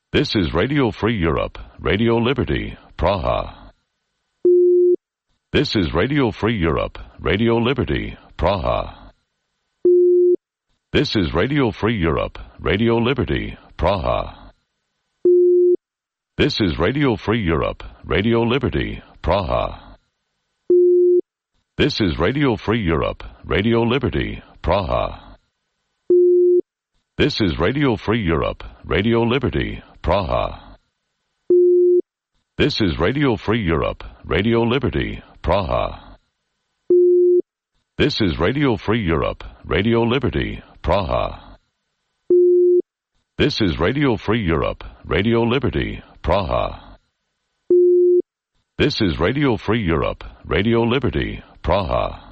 This is Radio Free Europe, Radio Liberty, Praha. This is Radio Free Europe, Radio Liberty, Praha. This is Radio Free Europe, Radio Liberty, Praha. This is Radio Free Europe, Radio Liberty, Praha. This is Radio Free Europe, Radio Liberty, Praha. This is Radio Free Europe, Radio Liberty, Praha. This is Radio Free Europe, Radio Liberty, Praha. This is Radio Free Europe, Radio Liberty, Praha. This is Radio Free Europe, Radio Liberty, Praha. This is Radio Free Europe, Radio Liberty, Praha.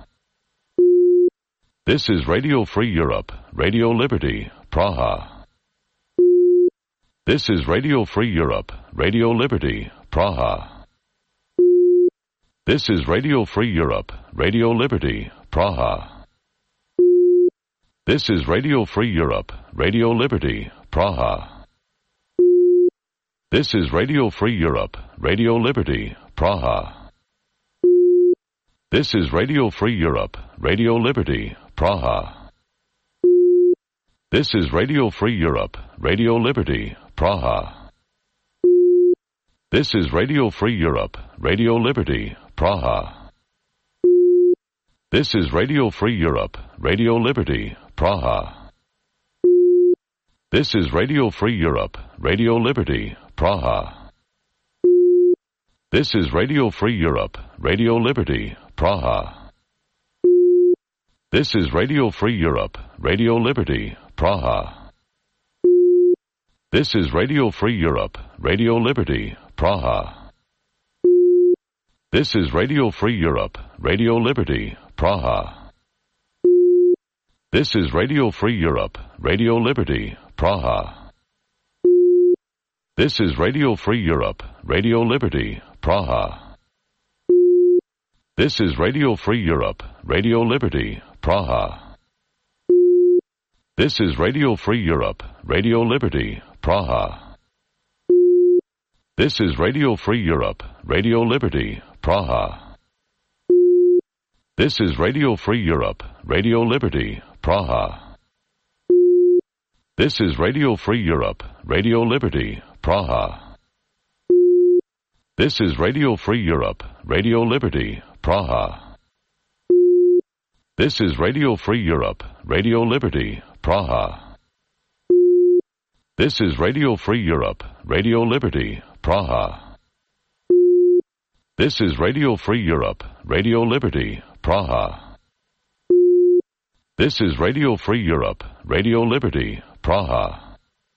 This is Radio Free Europe, Radio Liberty, Praha. This is Radio Free Europe, Radio Liberty, Praha. This is Radio Free Europe, Radio Liberty, Praha. This is Radio Free Europe, Radio Liberty, Praha. This is Radio Free Europe, Radio Liberty, Praha. This is Radio Free Europe, Radio Liberty, Praha. This is Radio Free Europe, Radio Liberty, Praha. This is Radio Free Europe, Radio Liberty, Praha. This is Radio Free Europe, Radio Liberty, Praha. This is Radio Free Europe, Radio Liberty, Praha. This is Radio Free Europe, Radio Liberty, Praha. This is Radio Free Europe, Radio Liberty, Praha. This is Radio Free Europe, Radio Liberty, Praha. This is Radio Free Europe, Radio Liberty, Praha. This is Radio Free Europe, Radio Liberty, Praha. This is Radio Free Europe, Radio Liberty, Praha. This is Radio Free Europe, Radio Liberty, Praha. This is Radio Free Europe, Radio Liberty, Praha. This is Radio Free Europe, Radio Liberty, Praha. This is Radio Free Europe, Radio Liberty, Praha. This is Radio Free Europe, Radio Liberty, Praha. This is Radio Free Europe, Radio Liberty, Praha. This is Radio Free Europe, Radio Liberty, Praha. This is Radio Free Europe, Radio Liberty, Praha. This is Radio Free Europe, Radio Liberty, Praha. This is Radio Free Europe, Radio Liberty, Praha.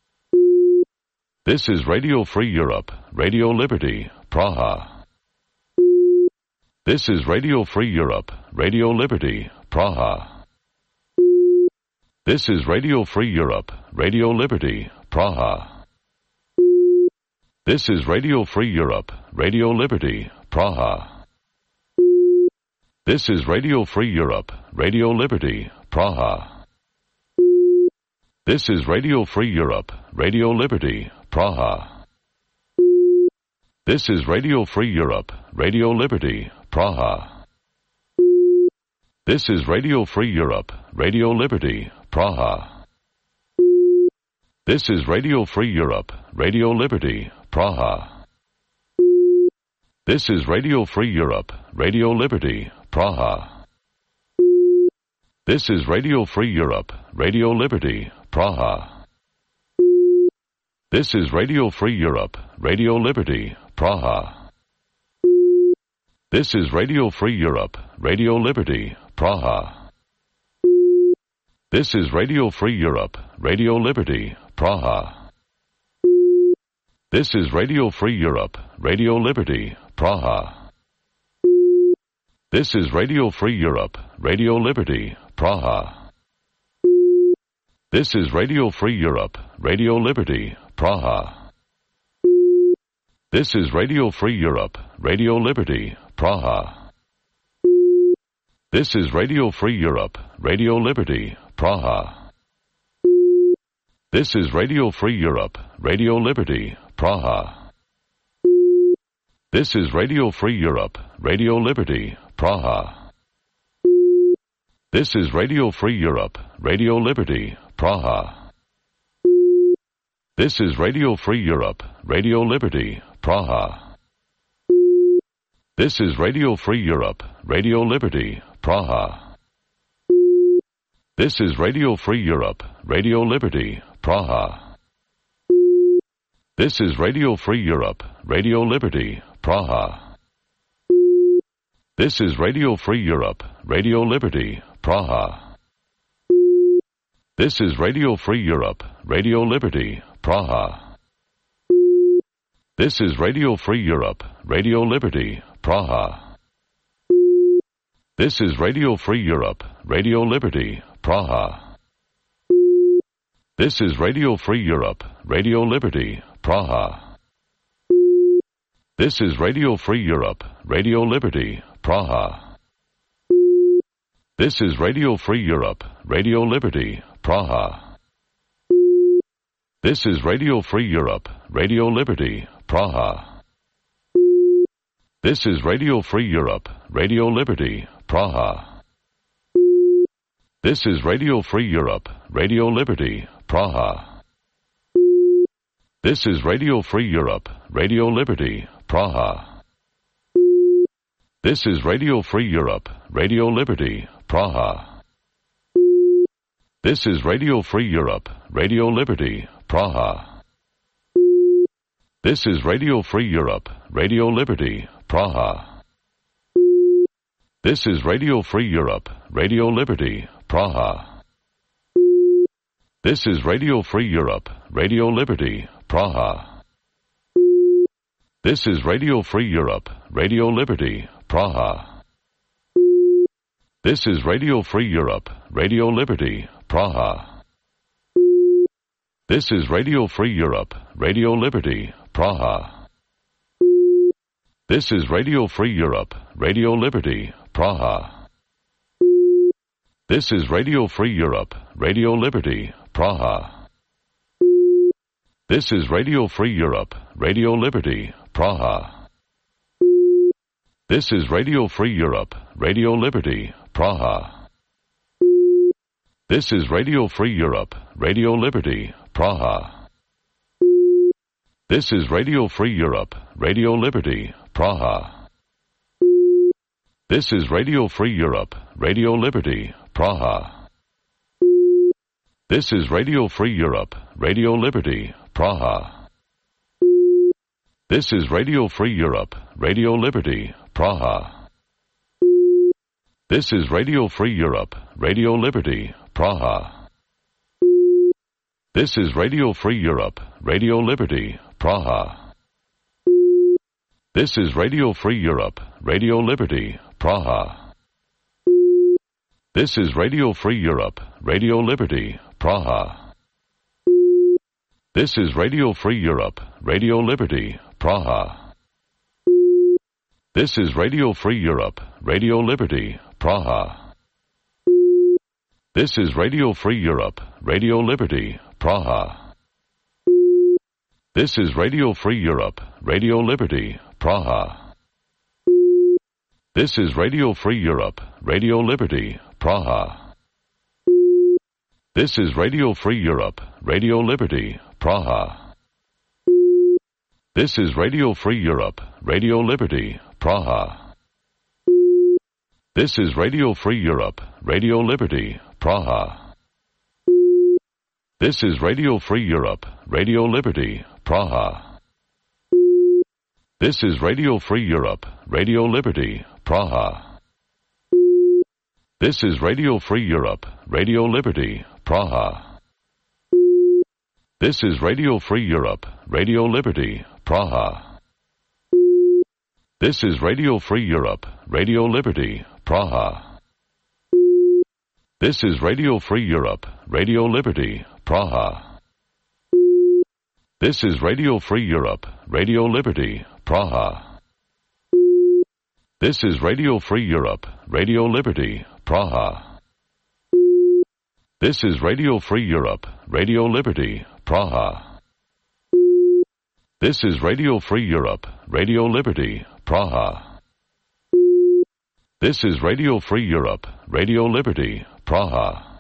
This is Radio Free Europe, Radio Liberty, Praha. This is Radio Free Europe, Radio Liberty, Praha. This is Radio Free Europe, Radio Liberty, Praha. This is Radio Free Europe, Radio Liberty, Praha. This is Radio Free Europe, Radio Liberty, Praha. This is Radio Free Europe, Radio Liberty, Praha. This is Radio Free Europe, Radio Liberty, Praha. This is Radio Free Europe, Radio Liberty, Praha. This is Radio Free Europe, Radio Liberty, Praha. This is Radio Free Europe, Radio Liberty, Praha. This is Radio Free Europe, Radio Liberty, Praha. This is Radio Free Europe, Radio Liberty, Praha. This is Radio Free Europe, Radio Liberty, Praha. This is Radio Free Europe, Radio Liberty, Praha. This is Radio Free Europe, Radio Liberty, Praha. This is Radio Free Europe, Radio Liberty, Praha. This is Radio Free Europe, Radio Liberty, Praha. This is Radio Free Europe, Radio Liberty, Praha. This is Radio Free Europe, Radio Liberty, Praha. This is Radio Free Europe, Radio Liberty, Praha. This is Radio Free Europe, Radio Liberty, Praha. This is Radio Free Europe, Radio Liberty, Praha. This is Radio Free Europe, Radio Liberty, Praha. This is Radio Free Europe, Radio Liberty, Praha. This is Radio Free Europe, Radio Liberty, Praha. This is Radio Free Europe, Radio Liberty, Praha. This is Radio Free Europe, Radio Liberty, Praha. This is Radio Free Europe, Radio Liberty, Praha. This is Radio Free Europe, Radio Liberty, Praha. This is Radio Free Europe, Radio Liberty, Praha. This is Radio Free Europe, Radio Liberty, Praha. This is Radio Free Europe, Radio Liberty, Praha. This is Radio Free Europe, Radio Liberty, Praha. This is Radio Free Europe, Radio Liberty, Praha. This is Radio Free Europe, Radio Liberty, Praha. This is Radio Free Europe, Radio Liberty, Praha. This is Radio Free Europe, Radio Liberty, Praha. This is Radio Free Europe, Radio Liberty, Praha. This is Radio Free Europe, Radio Liberty, Praha. This is Radio Free Europe, Radio Liberty, Praha. This is Radio Free Europe, Radio Liberty, Praha. This is Radio Free Europe, Radio Liberty, Praha. This is Radio Free Europe, Radio Liberty, Praha. This is Radio Free Europe, Radio Liberty, Praha. This is Radio Free Europe, Radio Liberty, Praha. This is Radio Free Europe, Radio Liberty, Praha. This is Radio Free Europe, Radio Liberty, Praha. This is Radio Free Europe, Radio Liberty, Praha. This is Radio Free Europe, Radio Liberty, Praha. This is Radio Free Europe, Radio Liberty, Praha. This is Radio Free Europe, Radio Liberty, Praha. This is Radio Free Europe, Radio Liberty, Praha. This is Radio Free Europe, Radio Liberty, Praha. This is Radio Free Europe, Radio Liberty, Praha. This is Radio Free Europe, Radio Liberty, Praha. This is Radio Free Europe, Radio Liberty, Praha. This is Radio Free Europe, Radio Liberty, Praha. This is Radio Free Europe, Radio Liberty, Praha. This is Radio Free Europe, Radio Liberty, Praha. This is Radio Free Europe, Radio Liberty, Praha. This is Radio Free Europe, Radio Liberty, Praha. This is Radio Free Europe, Radio Liberty, Praha. This is Radio Free Europe, Radio Liberty, Praha. This is Radio Free Europe, Radio Liberty, Praha. This is Radio Free Europe, Radio Liberty, Praha. This is Radio Free Europe, Radio Liberty, Praha. This is Radio Free Europe, Radio Liberty, Praha. This is Radio Free Europe, Radio Liberty, Praha. This is Radio Free Europe, Radio Liberty, Praha. This is Radio Free Europe, Radio Liberty, Praha. This is Radio Free Europe, Radio Liberty, Praha. This is Radio Free Europe, Radio Liberty, Praha. This is Radio Free Europe, Radio Liberty, Praha. This is Radio Free Europe, Radio Liberty, Praha. This is Radio Free Europe, Radio Liberty, Praha. This is Radio Free Europe, Radio Liberty, Praha. This is Radio Free Europe, Radio Liberty, Praha.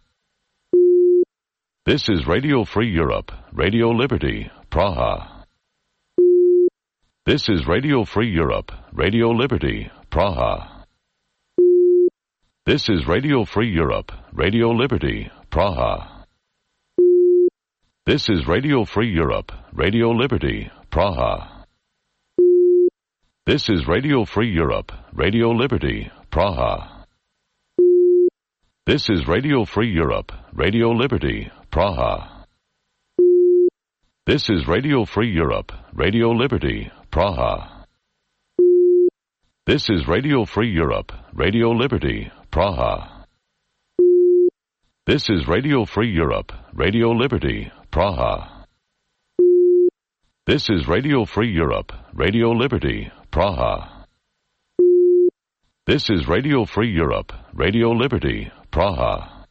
This is Radio Free Europe, Radio Liberty, Praha. This is Radio Free Europe, Radio Liberty, Praha. This is Radio Free Europe, Radio Liberty, Praha. This is Radio Free Europe, Radio Liberty, Praha. This is Radio Free Europe, Radio Liberty, Praha. This is Radio Free Europe, Radio Liberty, Praha. This is Radio Free Europe, Radio Liberty, Praha. This is Radio Free Europe, Radio Liberty, Praha. This is Radio Free Europe, Radio Liberty, Praha. This is Radio Free Europe, Radio Liberty, Praha. This is Radio Free Europe, Radio Liberty, Praha.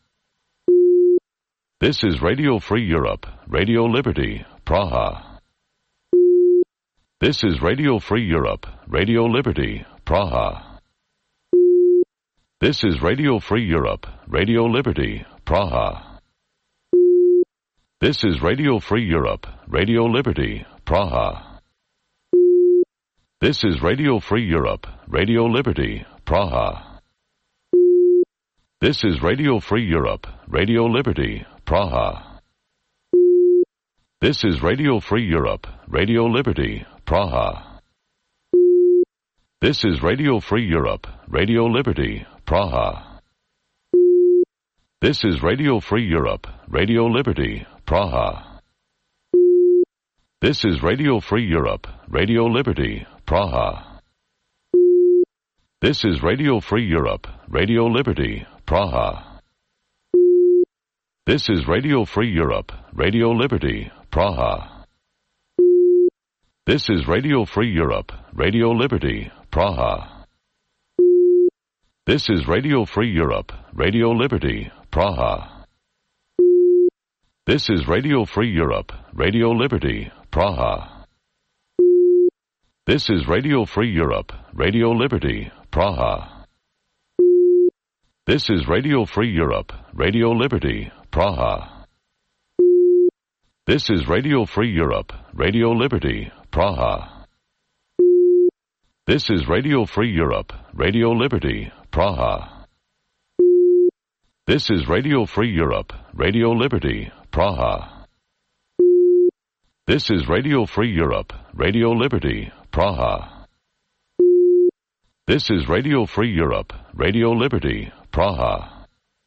This is Radio Free Europe, Radio Liberty, Praha. This is Radio Free Europe, Radio Liberty, Praha. This is Radio Free Europe, Radio Liberty, Praha. This is Radio Free Europe, Radio Liberty, Praha. This is Radio Free Europe, Radio Liberty, Praha. This is Radio Free Europe, Radio Liberty, Praha. This is Radio Free Europe, Radio Liberty, Praha. This is Radio Free Europe, Radio Liberty, Praha. This is Radio Free Europe, Radio Liberty, Praha. This is Radio Free Europe, Radio Liberty, Praha. This is Radio Free Europe, Radio Liberty, Praha. This is Radio Free Europe, Radio Liberty, Praha. This is Radio Free Europe, Radio Liberty, Praha. This is Radio Free Europe, Radio Liberty, Praha. This is Radio Free Europe, Radio Liberty, Praha. This is Radio Free Europe, Radio Liberty, Praha. This is Radio Free Europe, Radio Liberty, Praha. This is Radio Free Europe, Radio Liberty, Praha. This is Radio Free Europe, Radio Liberty, Praha. This is Radio Free Europe, Radio Liberty, Praha. This is Radio Free Europe, Radio Liberty, Praha. This is Radio Free Europe, Radio Liberty, Praha.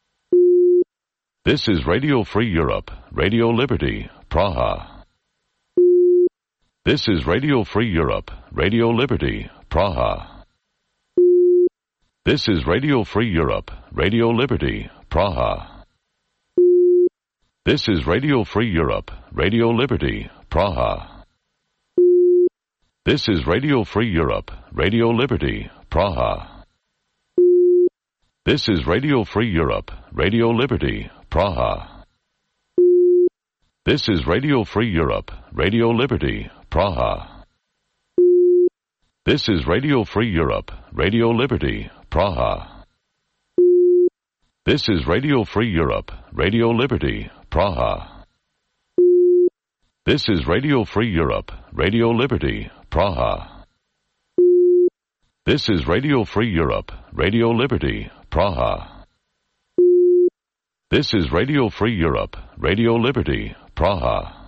This is Radio Free Europe, Radio Liberty, Praha. This is Radio Free Europe, Radio Liberty, Praha. This is Radio Free Europe, Radio Liberty, Praha. This is Radio Free Europe, Radio Liberty, Praha. This is Radio Free Europe, Radio Liberty, Praha. This is Radio Free Europe, Radio Liberty, Praha. This is Radio Free Europe, Radio Liberty, Praha. This is Radio Free Europe, Radio Liberty, Praha. This is Radio Free Europe, Radio Liberty, Praha. This is Radio Free Europe, Radio Liberty, Praha. This is Radio Free Europe, Radio Liberty, Praha. This is Radio Free Europe, Radio Liberty, Praha.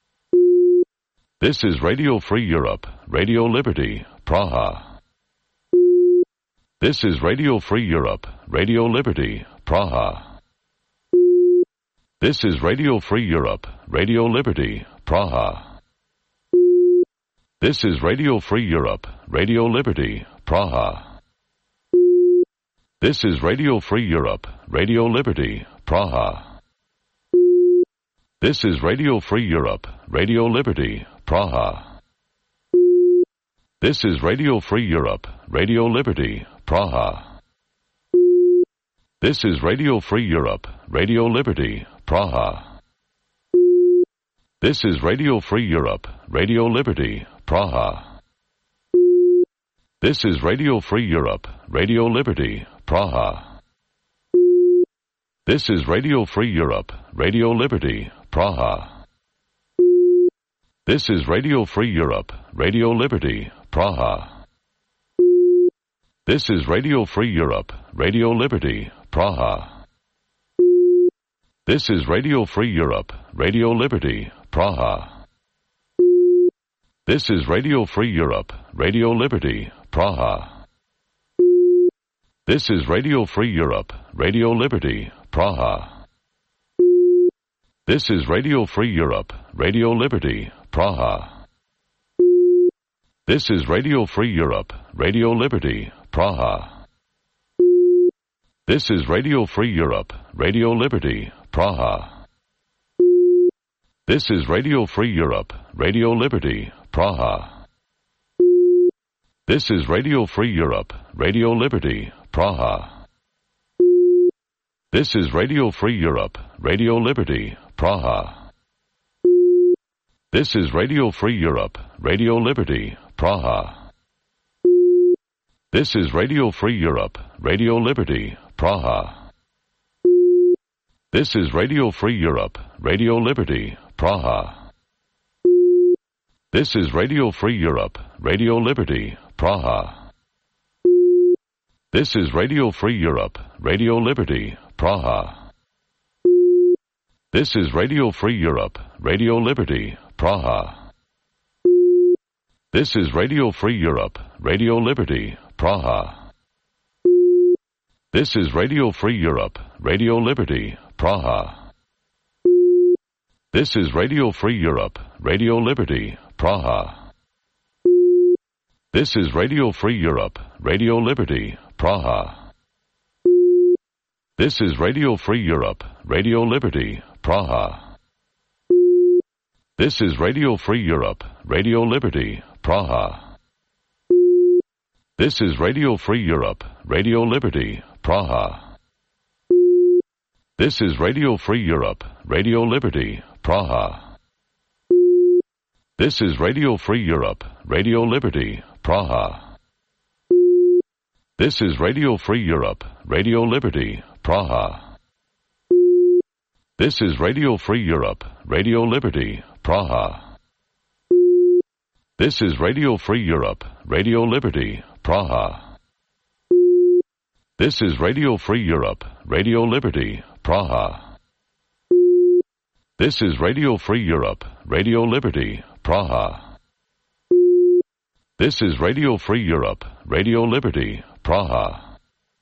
This is Radio Free Europe, Radio Liberty, Praha. This is Radio Free Europe, Radio Liberty, Praha. This is Radio Free Europe, Radio Liberty, Praha. This is Radio Free Europe, Radio Liberty, Praha. This is Radio Free Europe, Radio Liberty, Praha. This is Radio Free Europe, Radio Liberty, Praha. This is Radio Free Europe, Radio Liberty, Praha. This is Radio Free Europe, Radio Liberty, Praha. This is Radio Free Europe, Radio Liberty, Praha. This is Radio Free Europe, Radio Liberty, Praha. This is Radio Free Europe, Radio Liberty, Praha. This is Radio Free Europe, Radio Liberty, Praha. This is Radio Free Europe, Radio Liberty, Praha. This is Radio Free Europe, Radio Liberty, Praha. This is Radio Free Europe, Radio Liberty, Praha. This is Radio Free Europe, Radio Liberty, Praha. This is Radio Free Europe, Radio Liberty, Praha. This is Radio Free Europe, Radio Liberty, Praha. This is Radio Free Europe, Radio Liberty, Praha. This is Radio Free Europe, Radio Liberty, Praha. This is Radio Free Europe, Radio Liberty, Praha. This is Radio Free Europe, Radio Liberty, Praha. This is Radio Free Europe, Radio Liberty, Praha. This is Radio Free Europe, Radio Liberty, Praha. This is Radio Free Europe, Radio Liberty, Praha. This is Radio Free Europe, Radio Liberty, Praha. This is Radio Free Europe, Radio Liberty, Praha. This is Radio Free Europe, Radio Liberty, Praha. This is Radio Free Europe, Radio Liberty, Praha. This is Radio Free Europe, Radio Liberty, Praha. This is Radio Free Europe, Radio Liberty, Praha. This is Radio Free Europe, Radio Liberty, Praha. This is Radio Free Europe, Radio Liberty, Praha. This is Radio Free Europe, Radio Liberty, Praha. This is Radio Free Europe, Radio Liberty, Praha. This is Radio Free Europe, Radio Liberty, Praha. This is Radio Free Europe, Radio Liberty, Praha. This is Radio Free Europe, Radio Liberty, Praha. This is Radio Free Europe, Radio Liberty, Praha. This is Radio Free Europe, Radio Liberty, Praha. This is Radio Free Europe, Radio Liberty, Praha. This is Radio Free Europe, Radio Liberty, Praha. This is Radio Free Europe, Radio Liberty, Praha.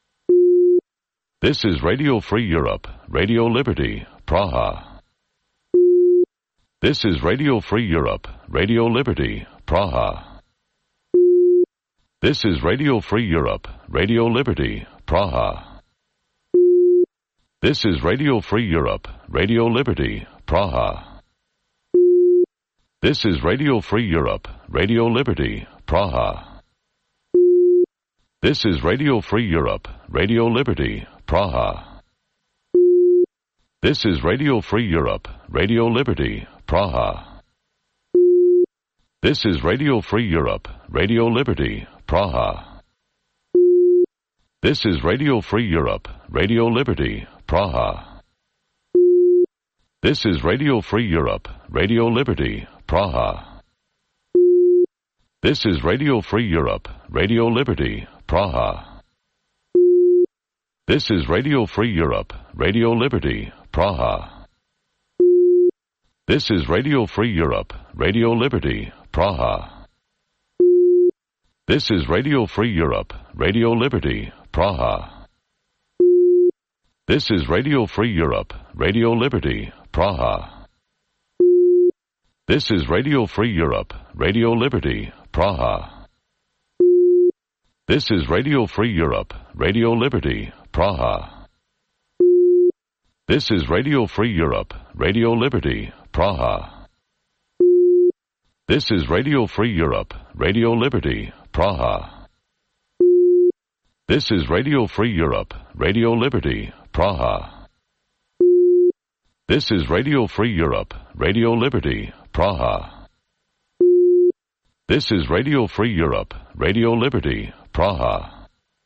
This is Radio Free Europe, Radio Liberty, Praha. This is Radio Free Europe, Radio Liberty, Praha. This is Radio Free Europe, Radio Liberty, Praha. This is Radio Free Europe, Radio Liberty, Praha. This is Radio Free Europe, Radio Liberty, Praha. This is Radio Free Europe, Radio Liberty, Praha. This is Radio Free Europe, Radio Liberty, Praha. This is Radio Free Europe, Radio Liberty, Praha. This is Radio Free Europe, Radio Liberty, Praha. This is Radio Free Europe, Radio Liberty, Praha. This is Radio Free Europe, Radio Liberty, Praha. This is Radio Free Europe, Radio Liberty, Praha. This is Radio Free Europe, Radio Liberty, Praha. This is Radio Free Europe, Radio Liberty, Praha. This is Radio Free Europe, Radio Liberty, Praha. This is Radio Free Europe, Radio Liberty, Praha. This is Radio Free Europe, Radio Liberty, Praha. This is Radio Free Europe, Radio Liberty, Praha. This is Radio Free Europe, Radio Liberty, Praha. This is Radio Free Europe, Radio Liberty, Praha. This is Radio Free Europe, Radio Liberty, Praha. This is Radio Free Europe, Radio Liberty, Praha.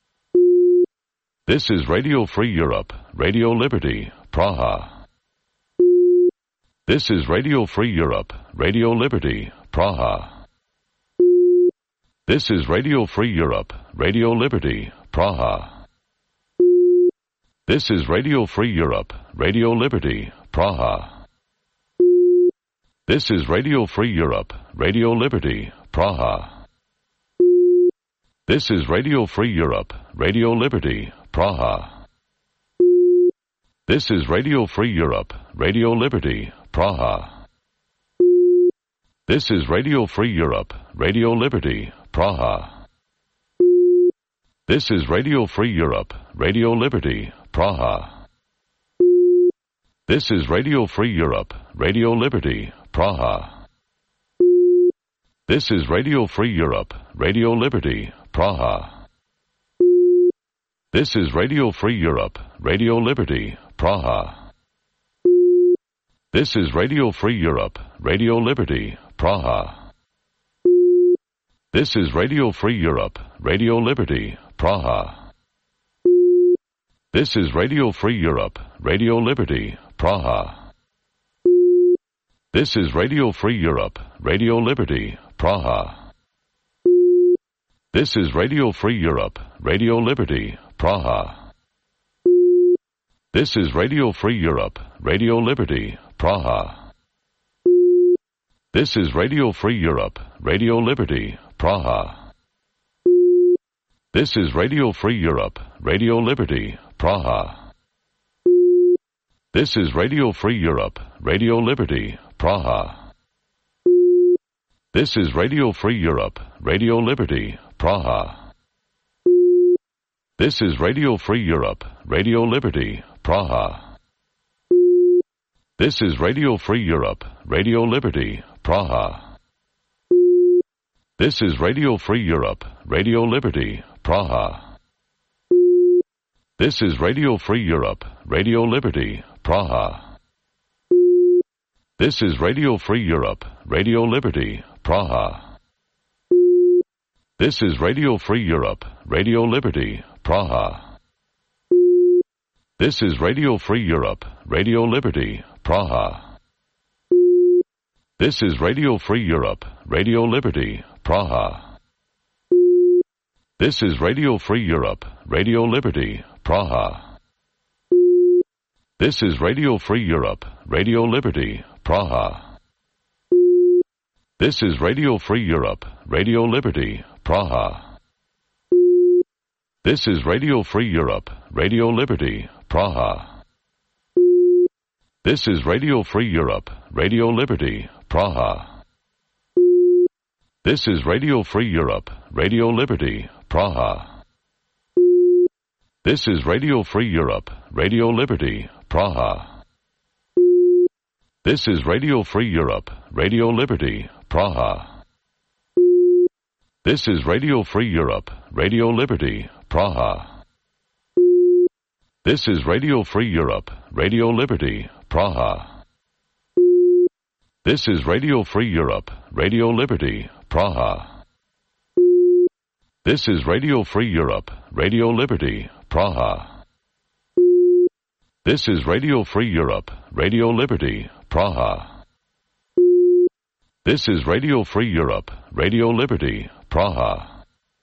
This is Radio Free Europe, Radio Liberty, Praha. This is Radio Free Europe, Radio Liberty, Praha. This is Radio Free Europe, Radio Liberty, Praha. This is Radio Free Europe, Radio Liberty, Praha. This is Radio Free Europe, Radio Liberty, Praha. This is Radio Free Europe, Radio Liberty, Praha. This is Radio Free Europe, Radio Liberty, Praha. This is Radio Free Europe, Radio Liberty, Praha. This is Radio Free Europe, Radio Liberty, Praha. This is Radio Free Europe, Radio Liberty, Praha. This is Radio Free Europe, Radio Liberty, Praha. This is Radio Free Europe, Radio Liberty, Praha. This is Radio Free Europe, Radio Liberty, Praha. This is Radio Free Europe, Radio Liberty, Praha. This is Radio Free Europe, Radio Liberty, Praha. This is Radio Free Europe, Radio Liberty, Praha. This is Radio Free Europe, Radio Liberty, Praha. This is Radio Free Europe, Radio Liberty, Praha. This is Radio Free Europe, Radio Liberty, Praha. This is Radio Free Europe, Radio Liberty, Praha. This is Radio Free Europe, Radio Liberty, Praha. This is Radio Free Europe, Radio Liberty, Praha. This is Radio Free Europe, Radio Liberty, Praha. This is Radio Free Europe, Radio Liberty, Praha. This is Radio Free Europe, Radio Liberty, Praha. This is Radio Free Europe, Radio Liberty, Praha. This is Radio Free Europe, Radio Liberty, Praha. This is Radio Free Europe, Radio Liberty, Praha. This is Radio Free Europe, Radio Liberty, Praha. This is Radio Free Europe, Radio Liberty, Praha. This is Radio Free Europe, Radio Liberty, Praha. This is Radio Free Europe, Radio Liberty, Praha. This is Radio Free Europe, Radio Liberty, Praha. This is Radio Free Europe, Radio Liberty, Praha. This is Radio Free Europe, Radio Liberty, Praha. This is Radio Free Europe, Radio Liberty, Praha. This is Radio Free Europe, Radio Liberty, Praha. This is Radio Free Europe, Radio Liberty, Praha. This is Radio Free Europe, Radio Liberty, Praha. This is Radio Free Europe, Radio Liberty, Praha. This is Radio Free Europe, Radio Liberty, Praha. This is Radio Free Europe, Radio Liberty, Praha. This is Radio Free Europe, Radio Liberty, Praha. This is Radio Free Europe, Radio Liberty, Praha.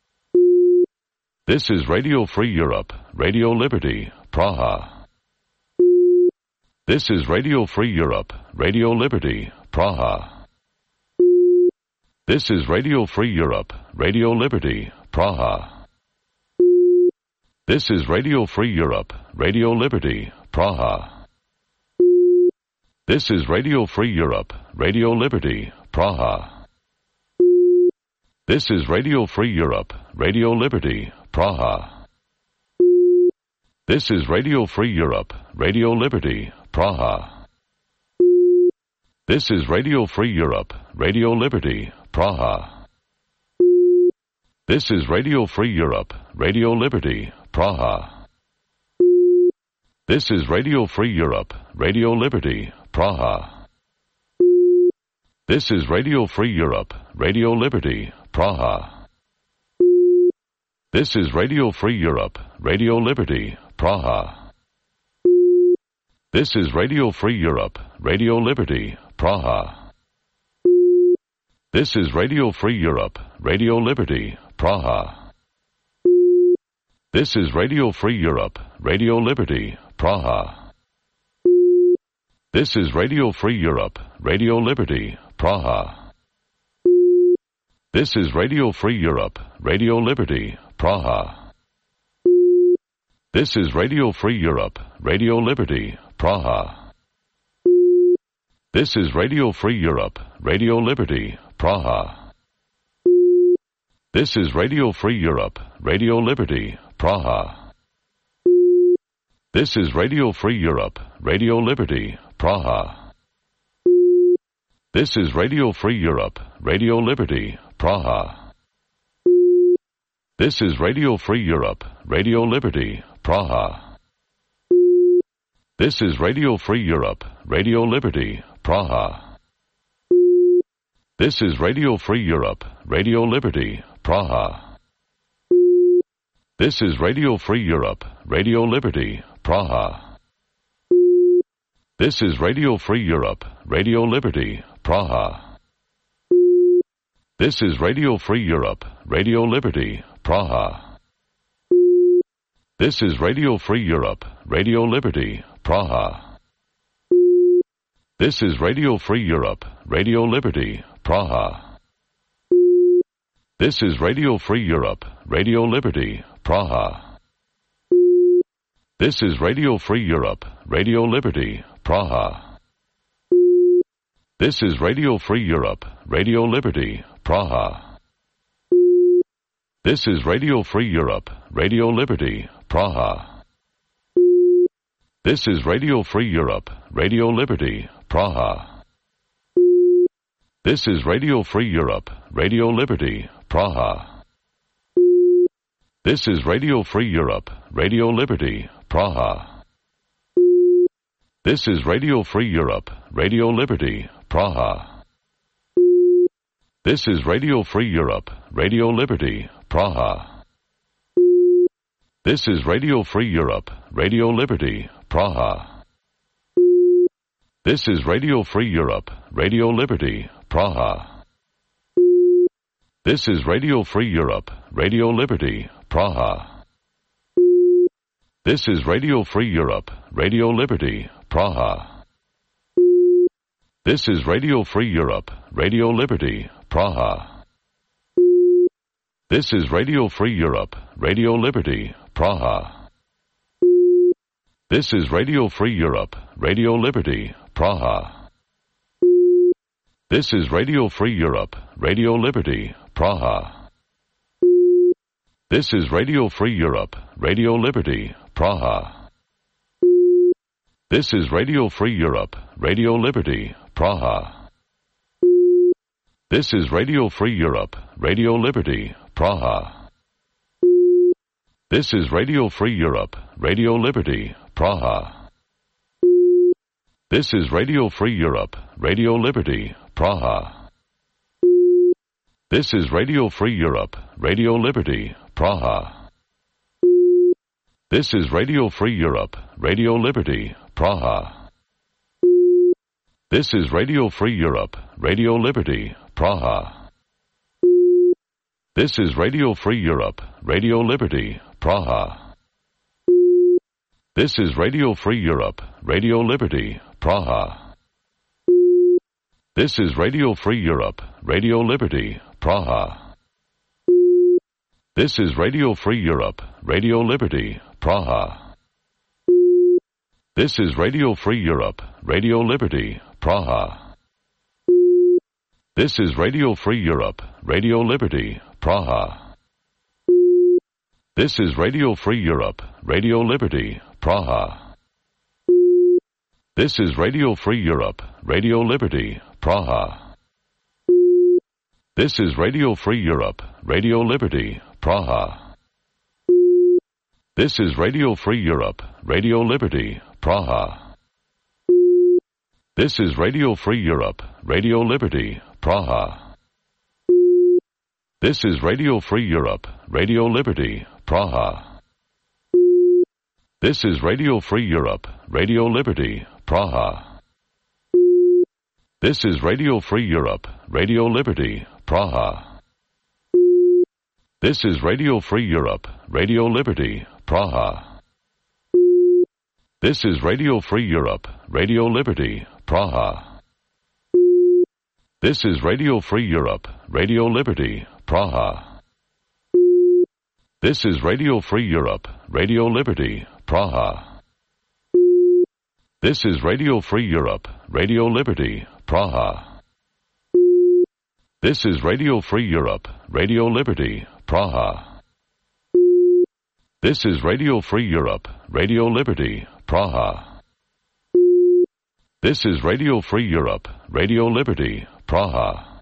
This is Radio Free Europe, Radio Liberty, Praha. This is Radio Free Europe, Radio Liberty, Praha. This is Radio Free Europe, Radio Liberty, Praha. This is Radio Free Europe, Radio Liberty, Praha. This is Radio Free Europe, Radio Liberty, Praha. This is Radio Free Europe, Radio Liberty, Praha. This is Radio Free Europe, Radio Liberty, Praha. This is Radio Free Europe, Radio Liberty, Praha. This is Radio Free Europe, Radio Liberty, Praha. This is Radio Free Europe, Radio Liberty, Praha. This is Radio Free Europe, Radio Liberty, Praha. This is Radio Free Europe, Radio Liberty, Praha. This is Radio Free Europe, Radio Liberty, Praha. This is Radio Free Europe, Radio Liberty, Praha. This is Radio Free Europe, Radio Liberty, Praha. This is Radio Free Europe, Radio Liberty, Praha. This is Radio Free Europe, Radio Liberty, Praha. This is Radio Free Europe, Radio Liberty, Praha. This is Radio Free Europe, Radio Liberty, Praha. This is Radio Free Europe, Radio Liberty, Praha. This is Radio Free Europe, Radio Liberty, Praha. This is Radio Free Europe, Radio Liberty, Praha. This is Radio Free Europe, Radio Liberty, Praha. This is Radio Free Europe, Radio Liberty, Praha. This is Radio Free Europe, Radio Liberty, Praha. This is Radio Free Europe, Radio Liberty, Praha. This is Radio Free Europe, Radio Liberty, Praha. This is Radio Free Europe, Radio Liberty, Praha. This is Radio Free Europe, Radio Liberty, Praha. This is Radio Free Europe, Radio Liberty, Praha. This is Radio Free Europe, Radio Liberty, Praha. This is Radio Free Europe, Radio Liberty, Praha. This is Radio Free Europe, Radio Liberty, Praha. This is Radio Free Europe, Radio Liberty, Praha. This is Radio Free Europe, Radio Liberty, Praha. This is Radio Free Europe, Radio Liberty, Praha. This is Radio Free Europe, Radio Liberty, Praha. This is Radio Free Europe, Radio Liberty, Praha. This is Radio Free Europe, Radio Liberty, Praha. This is Radio Free Europe, Radio Liberty, Praha. This is Radio Free Europe, Radio Liberty, Praha. This is Radio Free Europe, Radio Liberty, Praha. This is Radio Free Europe, Radio Liberty, Praha. This is Radio Free Europe, Radio Liberty, Praha. This is Radio Free Europe, Radio Liberty, Praha. This is Radio Free Europe, Radio Liberty, Praha. This is Radio Free Europe, Radio Liberty, Praha. This is Radio Free Europe, Radio Liberty, Praha. This is Radio Free Europe, Radio Liberty, Praha. This is Radio Free Europe, Radio Liberty, Praha. This is Radio Free Europe, Radio Liberty, Praha. This is Radio Free Europe, Radio Liberty, Praha. This is Radio Free Europe, Radio Liberty, Praha. This is Radio Free Europe, Radio Liberty, Praha. This is Radio Free Europe, Radio Liberty, Praha. This is Radio Free Europe, Radio Liberty, Praha. This is Radio Free Europe, Radio Liberty, Praha. This is Radio Free Europe, Radio Liberty, Praha. This is Radio Free Europe, Radio Liberty, Praha. This is Radio Free Europe, Radio Liberty, Praha. This is Radio Free Europe, Radio Liberty, Praha. This is Radio Free Europe, Radio Liberty, Praha. This is Radio Free Europe, Radio Liberty, Praha. This is Radio Free Europe, Radio Liberty, Praha. This is Radio Free Europe, Radio Liberty, Praha. This is Radio Free Europe, Radio Liberty, Praha. This is Radio Free Europe, Radio Liberty, Praha. This is Radio Free Europe, Radio Liberty, Praha. This is Radio Free Europe, Radio Liberty, Praha. This is Radio Free Europe, Radio Liberty, Praha. This is Radio Free Europe, Radio Liberty, Praha. This is Radio Free Europe, Radio Liberty, Praha. This is Radio Free Europe, Radio Liberty, Praha. This is Radio Free Europe, Radio Liberty, Praha. This is Radio Free Europe, Radio Liberty, Praha. This is Radio Free Europe, Radio Liberty, Praha. This is Radio Free Europe, Radio Liberty, Praha.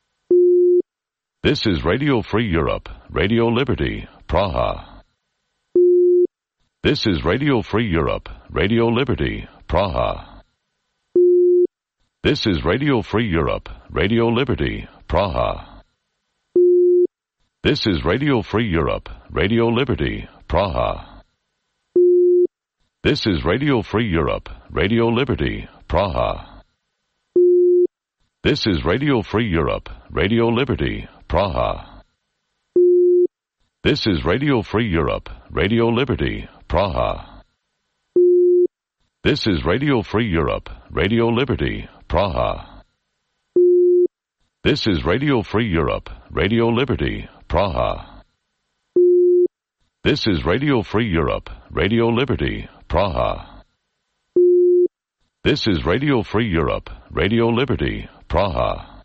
This is Radio Free Europe, Radio Liberty, Praha. This is Radio Free Europe, Radio Liberty, Praha. This is Radio Free Europe, Radio Liberty, Praha. This is Radio Free Europe, Radio Liberty, Praha. This is Radio Free Europe, Radio Liberty, Praha. This is Radio Free Europe, Radio Liberty, Praha. This is Radio Free Europe, Radio Liberty, Praha. This is Radio Free Europe, Radio Liberty, Praha. This is Radio Free Europe, Radio Liberty, Praha. This is Radio Free Europe, Radio Liberty, Praha. This is Radio Free Europe, Radio Liberty, Praha.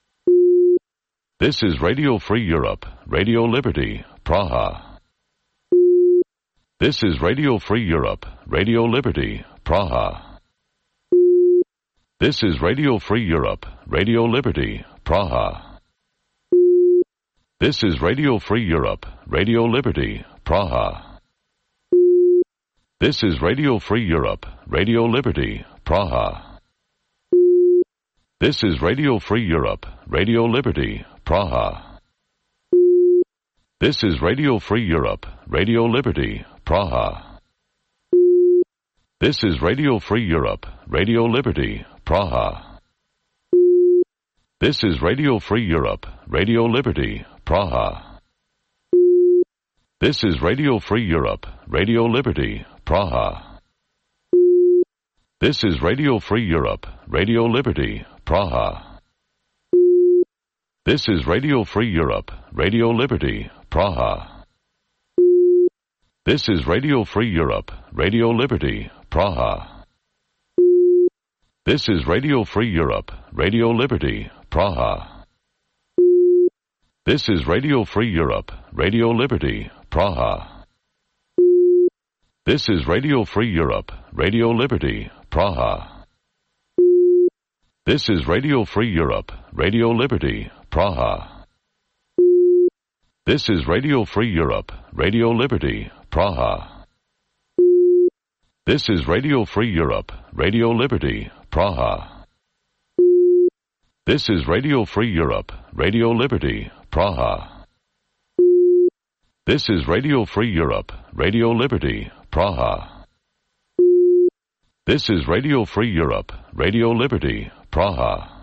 This is Radio Free Europe, Radio Liberty, Praha. This is Radio Free Europe, Radio Liberty, Praha. This is Radio Free Europe, Radio Liberty, Praha. This is Radio Free Europe, Radio Liberty, Praha. This is Radio Free Europe, Radio Liberty, Praha. This is Radio Free Europe, Radio Liberty, Praha. This is Radio Free Europe, Radio Liberty, Praha. This is Radio Free Europe, Radio Liberty, Praha. This is Radio Free Europe, Radio Liberty, Praha. This is Radio Free Europe, Radio Liberty, Praha. This is Radio Free Europe, Radio Liberty, Praha. This is Radio Free Europe, Radio Liberty, Praha. This is Radio Free Europe, Radio Liberty, Praha. This is Radio Free Europe, Radio Liberty, Praha. This is Radio Free Europe, Radio Liberty, Praha. This is Radio Free Europe, Radio Liberty, Praha. This is Radio Free Europe, Radio Liberty, Praha. This is Radio Free Europe, Radio Liberty, Praha. This is Radio Free Europe, Radio Liberty, Praha. This is Radio Free Europe, Radio Liberty, Praha. This is Radio Free Europe, Radio Liberty, Praha. This is Radio Free Europe, Radio Liberty, Praha.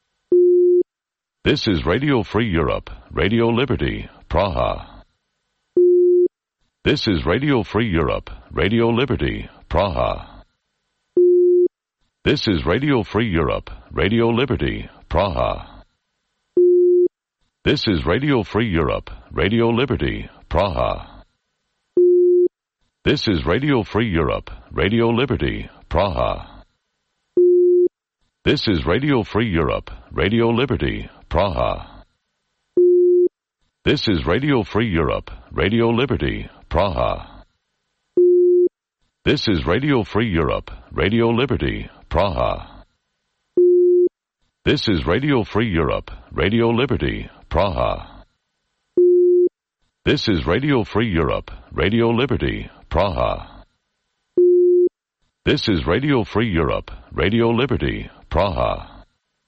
This is Radio Free Europe, Radio Liberty, Praha. This is Radio Free Europe, Radio Liberty, Praha. This is Radio Free Europe, Radio Liberty, Praha. This is Radio Free Europe, Radio Liberty, Praha. This is Radio Free Europe, Radio Liberty, Praha. This is Radio Free Europe, Radio Liberty, Praha. This is Radio Free Europe, Radio Liberty, Praha. This is Radio Free Europe, Radio Liberty, Praha. This is Radio Free Europe, Radio Liberty, Praha. This is Radio Free Europe, Radio Liberty, Praha. This is Radio Free Europe, Radio Liberty, Praha.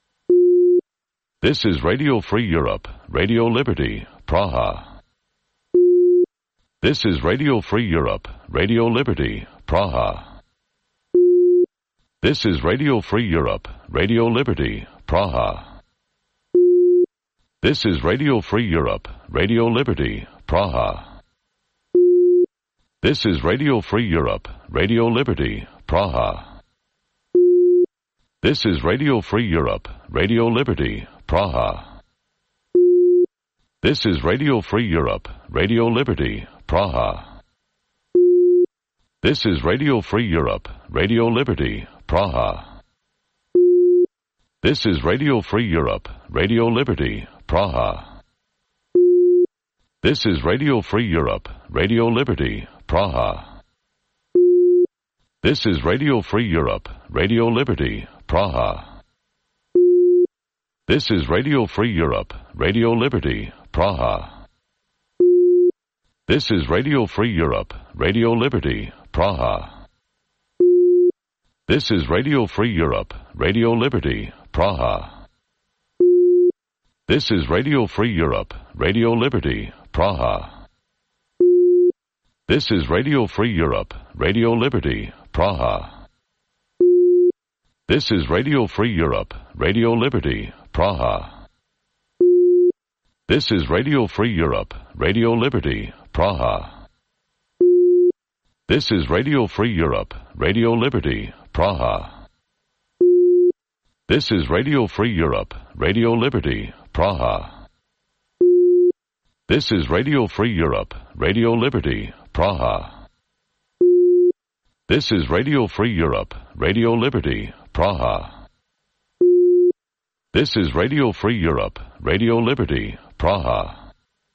This is Radio Free Europe, Radio Liberty, Praha. This is Radio Free Europe, Radio Liberty, Praha. This is Radio Free Europe, Radio Liberty, Praha. This is Radio Free Europe, Radio Liberty, Praha. This is Radio Free Europe, Radio Liberty, Praha. This is Radio Free Europe, Radio Liberty, Praha. This is Radio Free Europe, Radio Liberty, Praha. This is Radio Free Europe, Radio Liberty, Praha. This is Radio Free Europe, Radio Liberty, Praha. This is Radio Free Europe, Radio Liberty, Praha. This is Radio Free Europe, Radio Liberty, Praha. This is Radio Free Europe, Radio Liberty, Praha. This is Radio Free Europe, Radio Liberty, Praha. This is Radio Free Europe, Radio Liberty, Praha. This is Radio Free Europe, Radio Liberty, Praha. This is Radio Free Europe, Radio Liberty, Praha. This is Radio Free Europe, Radio Liberty, Praha. This is Radio Free Europe, Radio Liberty, Praha. This is Radio Free Europe, Radio Liberty, Praha. This is Radio Free Europe, Radio Liberty, Praha. This is Radio Free Europe, Radio Liberty, Praha. This is Radio Free Europe, Radio Liberty, Praha. This is Radio Free Europe, Radio Liberty, Praha.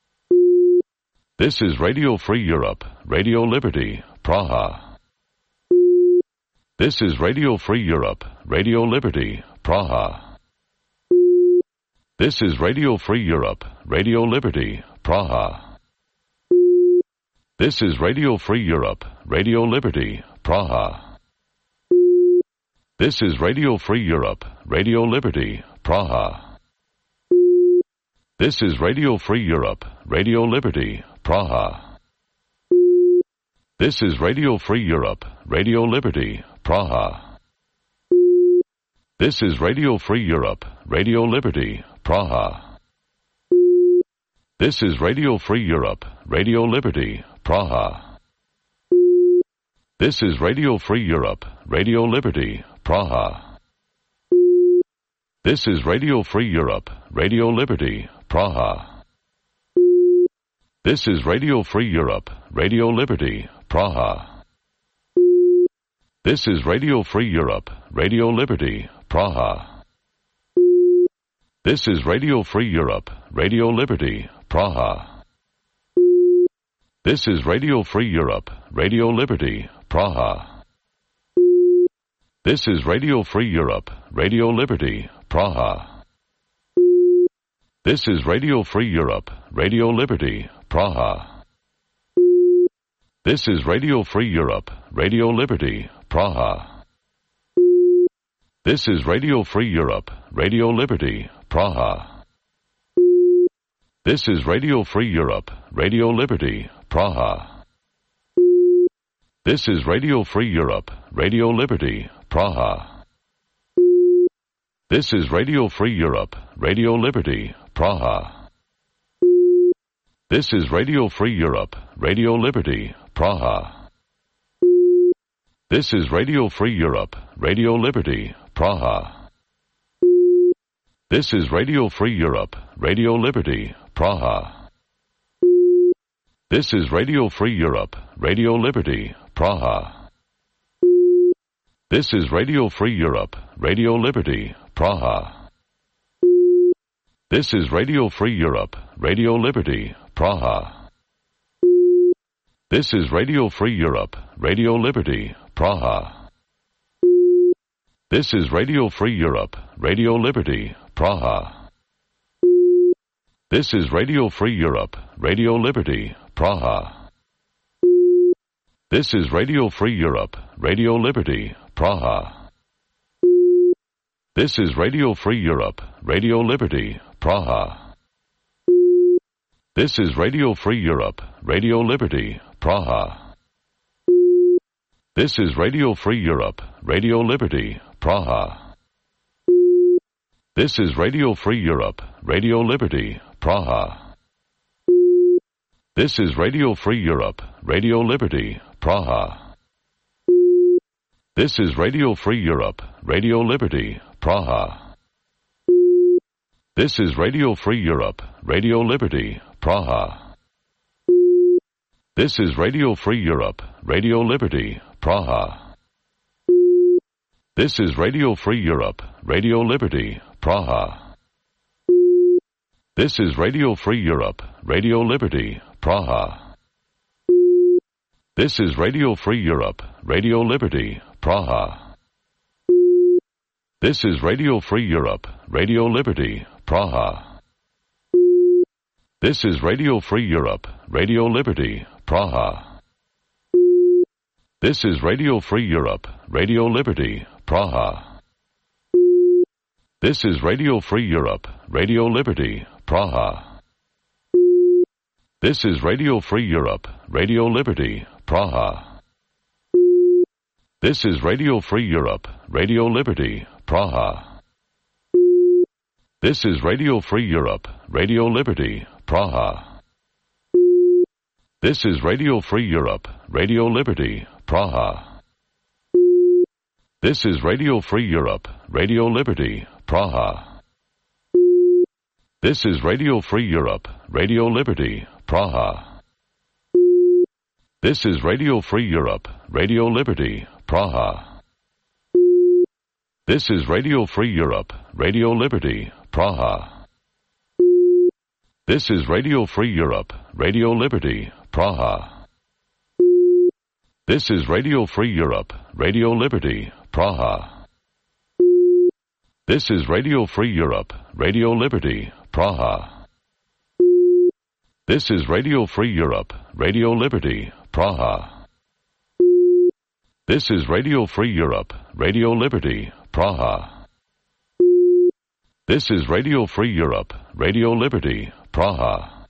This is Radio Free Europe, Radio Liberty, Praha. This is Radio Free Europe, Radio Liberty, Praha. This is Radio Free Europe, Radio Liberty, Praha. This is Radio Free Europe, Radio Liberty, Praha. This is Radio Free Europe, Radio Liberty, Praha. This is Radio Free Europe, Radio Liberty, Praha. This is Radio Free Europe, Radio Liberty, Praha. This is Radio Free Europe, Radio Liberty, Praha. This is Radio Free Europe, Radio Liberty, Praha. This is Radio Free Europe, Radio Liberty, Praha. This is Radio Free Europe, Radio Liberty, Praha. This is Radio Free Europe, Radio Liberty, Praha. This is Radio Free Europe, Radio Liberty, Praha. This is Radio Free Europe, Radio Liberty, Praha. This is Radio Free Europe, Radio Liberty, Praha. This is Radio Free Europe, Radio Liberty, Praha. This is Radio Free Europe, Radio Liberty, Praha. This is Radio Free Europe, Radio Liberty, Praha. This is Radio Free Europe, Radio Liberty, Praha. This is Radio Free Europe, Radio Liberty, Praha. This is Radio Free Europe, Radio Liberty, Praha. This is Radio Free Europe, Radio Liberty, Praha. This is Radio Free Europe, Radio Liberty, Praha. This is Radio Free Europe, Radio Liberty, Praha. This is Radio Free Europe, Radio Liberty, Praha. This is Radio Free Europe, Radio Liberty, Praha. This is Radio Free Europe, Radio Liberty, Praha. This is Radio Free Europe, Radio Liberty, Praha. This is Radio Free Europe, Radio Liberty, Praha. This is Radio Free Europe, Radio Liberty, Praha. This is Radio Free Europe, Radio Liberty, Praha. This is Radio Free Europe, Radio Liberty, Praha. This is Radio Free Europe, Radio Liberty, Praha. This is Radio Free Europe, Radio Liberty, Praha. This is Radio Free Europe, Radio Liberty, Praha. This is Radio Free Europe, Radio Liberty, Praha. This is Radio Free Europe, Radio Liberty, Praha. This is Radio Free Europe, Radio Liberty, Praha. This is Radio Free Europe, Radio Liberty, Praha. This is Radio Free Europe, Radio Liberty, Praha. This is Radio Free Europe, Radio Liberty, Praha. This is Radio Free Europe, Radio Liberty, Praha. This is Radio Free Europe, Radio Liberty, Praha. This is Radio Free Europe, Radio Liberty, Praha. This is Radio Free Europe, Radio Liberty, Praha. This is Radio Free Europe, Radio Liberty, Praha. This is Radio Free Europe, Radio Liberty, Praha. This is Radio Free Europe, Radio Liberty, Praha. This is Radio Free Europe, Radio Liberty, Praha. This is Radio Free Europe, Radio Liberty, Praha. This is Radio Free Europe, Radio Liberty, Praha. This is Radio Free Europe, Radio Liberty, Praha. This is Radio Free Europe, Radio Liberty, Praha. This is Radio Free Europe, Radio Liberty, Praha. This is Radio Free Europe, Radio Liberty, Praha. This is Radio Free Europe, Radio Liberty, Praha. This is Radio Free Europe, Radio Liberty, Praha. This is Radio Free Europe, Radio Liberty, Praha. This is Radio Free Europe, Radio Liberty, Praha. This is Radio Free Europe, Radio Liberty, Praha. This is Radio Free Europe, Radio Liberty, Praha.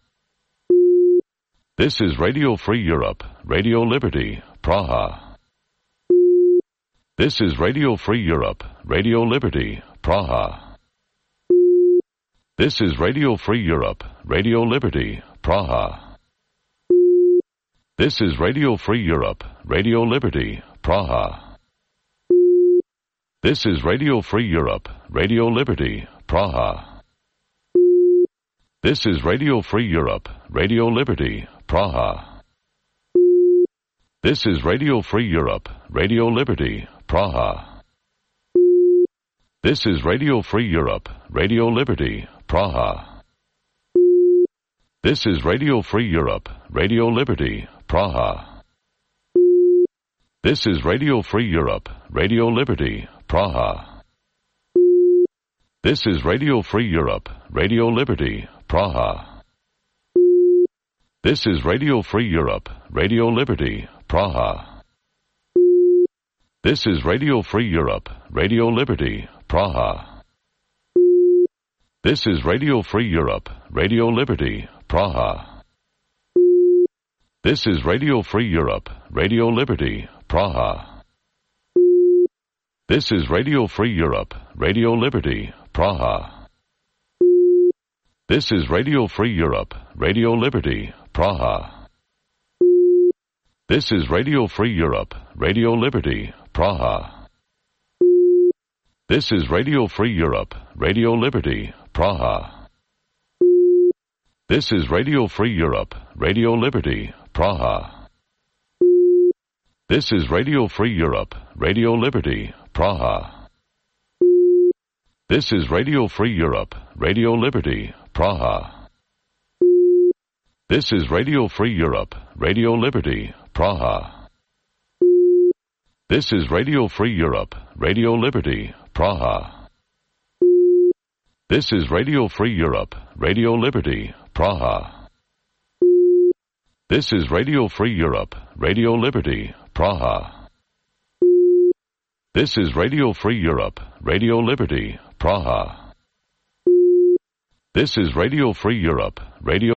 This is Radio Free Europe, Radio Liberty, Praha. This is Radio Free Europe, Radio Liberty, Praha. This is Radio Free Europe, Radio Liberty, Praha. This is Radio Free Europe, Radio Liberty, Praha. This is Radio Free Europe, Radio Liberty, Praha. This is Radio Free Europe, Radio Liberty, Praha. This is Radio Free Europe, Radio Liberty, Praha. This is Radio Free Europe, Radio Liberty, Praha. This is Radio Free Europe, Radio Liberty, Praha. This is Radio Free Europe, Radio Liberty, Praha. This is Radio Free Europe, Radio Liberty, Praha. This is Radio Free Europe, Radio Liberty, Praha. This is Radio Free Europe, Radio Liberty, Praha. This is Radio Free Europe, Radio Liberty, Praha. This is Radio Free Europe, Radio Liberty, Praha. This is Radio Free Europe, Radio Liberty, Praha. This is Radio Free Europe, Radio Liberty, Praha. This is Radio Free Europe, Radio Liberty, Praha. This is Radio Free Europe, Radio Liberty, Praha. This is Radio Free Europe, Radio Liberty, Praha. This is Radio Free Europe, Radio Liberty, Praha. This is Radio Free Europe, Radio Liberty, Praha. This is Radio Free Europe, Radio Liberty, Praha. This is Radio Free Europe, Radio Liberty, Praha. This is Radio Free Europe, Radio Liberty, Praha. This is Radio Free Europe, Radio Liberty, Praha. This is Radio Free Europe, Radio Liberty, Praha. This is Radio Free Europe, Radio